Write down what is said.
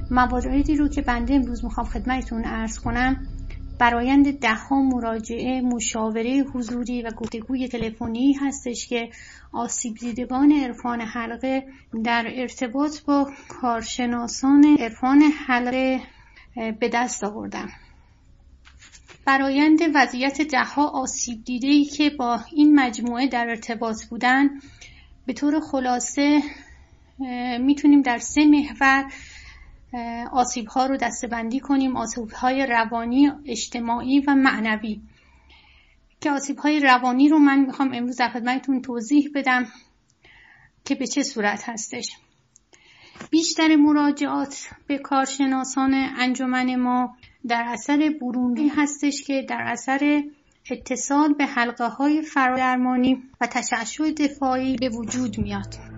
مواردی رو که بنده امروز میخوام خدمتتون عرض کنم برآیند ده‌ها مراجعه، مشاوره حضوری و گفتگوی تلفنی هستش که آسیب دیدگان عرفان حلقه در ارتباط با کارشناسان عرفان حلقه به دست آوردن. برآیند وضعیت ده‌ها آسیب دیده‌ای که با این مجموعه در ارتباط بودن به طور خلاصه میتونیم در 3 محور آسیب‌ها رو دسته‌بندی کنیم: آسیب‌های روانی، اجتماعی و معنوی. که آسیب‌های روانی رو من میخوام امروز در خدمتتون توضیح بدم که به چه صورت هستش. بیشتر مراجعات به کارشناسان انجمن ما در اثر برونی هستش که در اثر اتصال به حلقه‌های فرادرمانی و تشعشع دفاعی به وجود میاد.